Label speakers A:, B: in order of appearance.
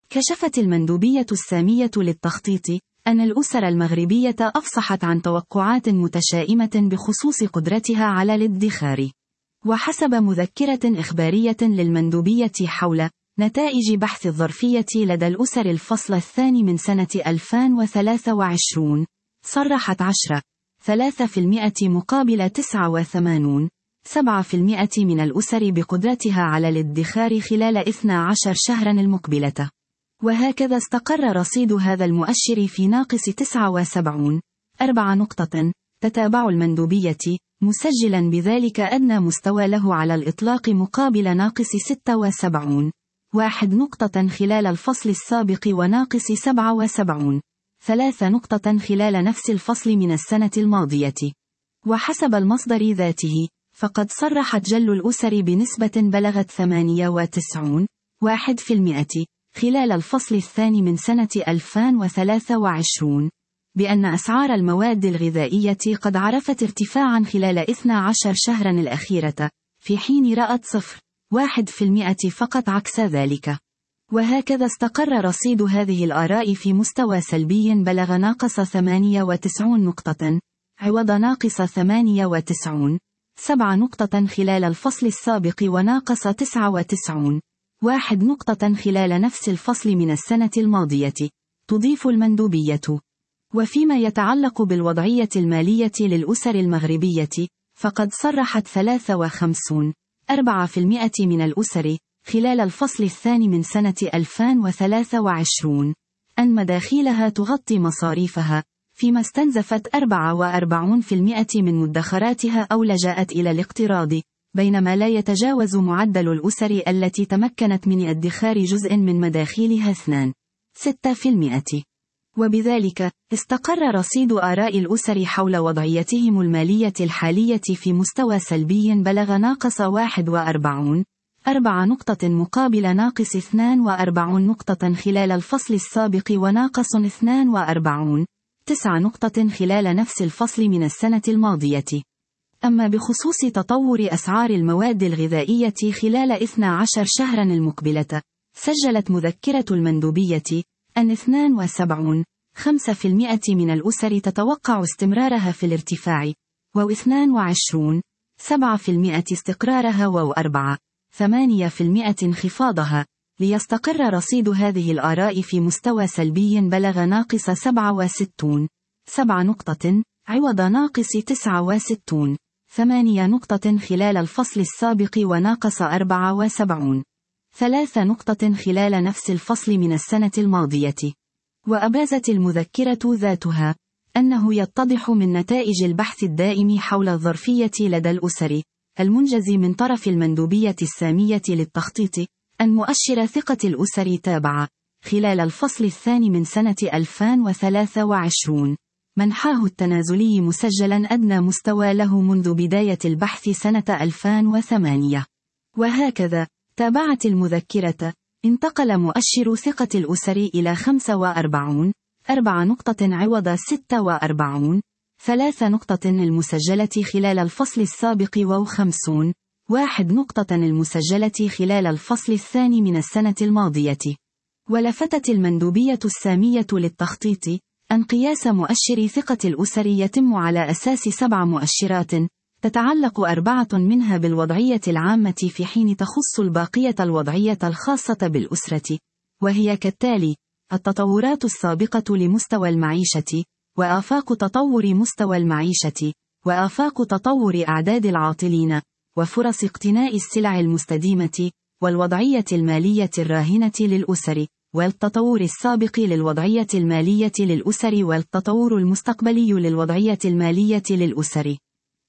A: كشفت المندوبية السامية للتخطيط أن الأسر المغربية أفصحت عن توقعات متشائمة بخصوص قدرتها على الادخار. وحسب مذكرة إخبارية للمندوبية حول نتائج بحث الظرفية لدى الأسر الفصل الثاني من سنة 2023، صرحت 3% مقابل 7% من الأسر بقدرتها على الادخار خلال 12 شهرا المقبلة. وهكذا استقر رصيد هذا المؤشر في ناقص 79.4 نقطة، تتابع المندوبية، مسجلا بذلك أدنى مستوى له على الإطلاق مقابل ناقص 76.1 نقطة خلال الفصل السابق وناقص 77.3 نقطة خلال نفس الفصل من السنة الماضية. وحسب المصدر ذاته، فقد صرحت جل الأسر بنسبة بلغت 98.1% خلال الفصل الثاني من سنة 2023 بأن أسعار المواد الغذائية قد عرفت ارتفاعا خلال 12 شهرا الأخيرة، في حين رأت 0.1% فقط عكس ذلك. وهكذا استقر رصيد هذه الآراء في مستوى سلبي بلغ ناقص 98 نقطة، عوض ناقص 98.7 نقطة خلال الفصل السابق وناقص 99.1 نقطة خلال نفس الفصل من السنة الماضية. تضيف المندوبية: وفيما يتعلق بالوضعية المالية للأسر المغربية، فقد صرحت 53.4% من الأسر خلال الفصل الثاني من سنة 2023 أن مداخيلها تغطي مصاريفها، فيما استنزفت 44% من مدخراتها أو لجأت إلى الاقتراض، بينما لا يتجاوز معدل الأسر التي تمكنت من ادخار جزء من مداخيلها 2.6%. وبذلك، استقر رصيد آراء الأسر حول وضعيتهم المالية الحالية في مستوى سلبي بلغ ناقص 41.4 نقطة مقابل ناقص 42 نقطة خلال الفصل السابق وناقص 42.9 نقطة خلال نفس الفصل من السنة الماضية. أما بخصوص تطور أسعار المواد الغذائية خلال 12 شهرا المقبلة، سجلت مذكرة المندوبية أن 72.5% من الأسر تتوقع استمرارها في الارتفاع، و22.7% استقرارها، و4.8% انخفاضها، ليستقر رصيد هذه الآراء في مستوى سلبي بلغ ناقص 67.7 نقطة، عوض ناقص 69.8 نقطة خلال الفصل السابق وناقص 74.3 نقطة خلال نفس الفصل من السنة الماضية. وأبازت المذكرة ذاتها أنه يتضح من نتائج البحث الدائم حول الظرفية لدى الأسر المنجز من طرف المندوبية السامية للتخطيط أن مؤشر ثقة الأسر تابع خلال الفصل الثاني من سنة 2023 منحاه التنازلي، مسجلا أدنى مستوى له منذ بداية البحث سنة 2008. وهكذا تابعت المذكرة، انتقل مؤشر ثقة الأسر إلى 45.4 نقطة عوض 46.3 نقطة المسجلة خلال الفصل السابق، و50.1 نقطة المسجلة خلال الفصل الثاني من السنة الماضية. ولفتت المندوبية السامية للتخطيط أن قياس مؤشر ثقة الأسر يتم على أساس 7 مؤشرات، تتعلق 4 منها بالوضعية العامة، في حين تخص الباقية الوضعية الخاصة بالأسرة، وهي كالتالي: التطورات السابقة لمستوى المعيشة، وآفاق تطور مستوى المعيشة، وآفاق تطور أعداد العاطلين، وفرص اقتناء السلع المستديمة، والوضعية المالية الراهنة للأسر، والتطور السابق للوضعية المالية للأسر، والتطور المستقبلي للوضعية المالية للأسر.